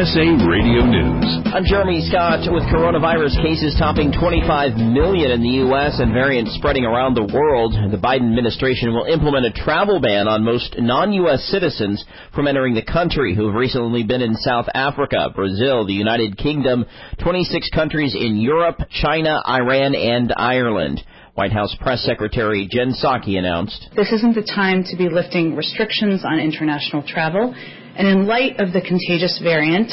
USA Radio News. I'm Jeremy Scott. With coronavirus cases topping 25 million in the U.S. and variants spreading around the world, the Biden administration will implement a travel ban on most non-U.S. citizens from entering the country who have recently been in South Africa, Brazil, the United Kingdom, 26 countries in Europe, China, Iran, and Ireland. White House Press Secretary Jen Psaki announced, "This isn't the time to be lifting restrictions on international travel, and in light of the contagious variant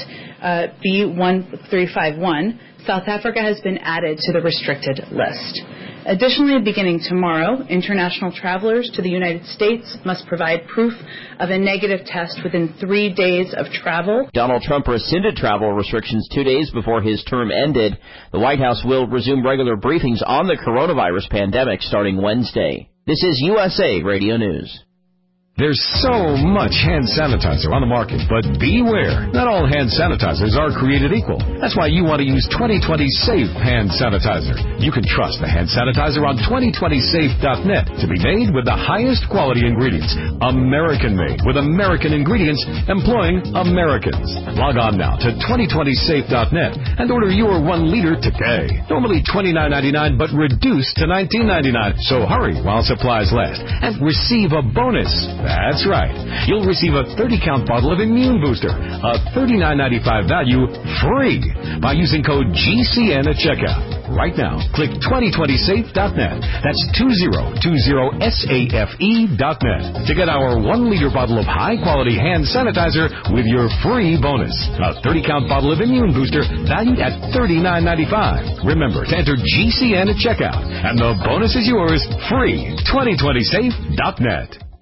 B.1.351, South Africa has been added to the restricted list. Additionally, beginning tomorrow, international travelers to the United States must provide proof of a negative test within 3 days of travel." Donald Trump rescinded travel restrictions 2 days before his term ended. The White House will resume regular briefings on the coronavirus pandemic starting Wednesday. This is USA Radio News. There's so much hand sanitizer on the market, but beware. Not all hand sanitizers are created equal. That's why you want to use 2020 Safe hand sanitizer. You can trust the hand sanitizer on 2020safe.net to be made with the highest quality ingredients. American made with American ingredients employing Americans. Log on now to 2020safe.net and order your 1 liter today. Normally $29.99 but reduced to $19.99. So hurry while supplies last and receive a bonus. That's right. You'll receive a 30-count bottle of Immune Booster, a $39.95 value, free by using code GCN at checkout. Right now, click 2020safe.net. That's 2020safe.net to get our 1 liter bottle of high-quality hand sanitizer with your free bonus. A 30-count bottle of Immune Booster valued at $39.95. Remember to enter GCN at checkout, and the bonus is yours free. 2020safe.net.